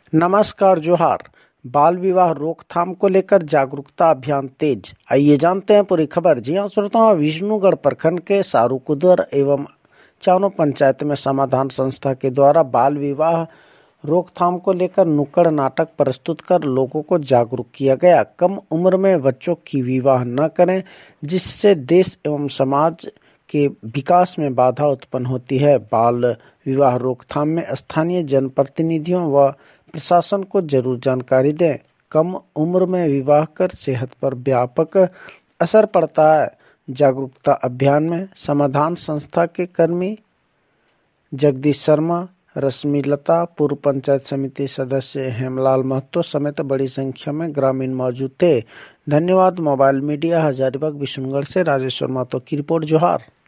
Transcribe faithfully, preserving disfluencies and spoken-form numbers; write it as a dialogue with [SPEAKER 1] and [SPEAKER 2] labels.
[SPEAKER 1] नमस्कार जोहार। बाल विवाह रोकथाम को लेकर जागरूकता अभियान तेज। आइए जानते हैं पूरी खबर। जी हां श्रोताओं, विष्णुगढ़ प्रखंड के सारूकुदर एवं चानो पंचायत में समाधान संस्था के द्वारा बाल विवाह रोकथाम को लेकर नुक्कड़ नाटक प्रस्तुत कर लोगों को जागरूक किया गया। कम उम्र में बच्चों की विवाह न करें, जिससे देश एवं समाज के विकास में बाधा उत्पन्न होती है। बाल विवाह रोकथाम में स्थानीय जनप्रतिनिधियों व प्रशासन को जरूर जानकारी दें। कम उम्र में विवाह कर सेहत पर व्यापक असर पड़ता है। जागरूकता अभियान में समाधान संस्था के कर्मी जगदीश शर्मा, रश्मिलता, पूर्व पंचायत समिति सदस्य हेमलाल महतो समेत बड़ी संख्या में ग्रामीण मौजूद थे। धन्यवाद। मोबाइल मीडिया हजारीबाग विष्णुगढ़ से राजेश्वर महतो की रिपोर्ट। जोहार।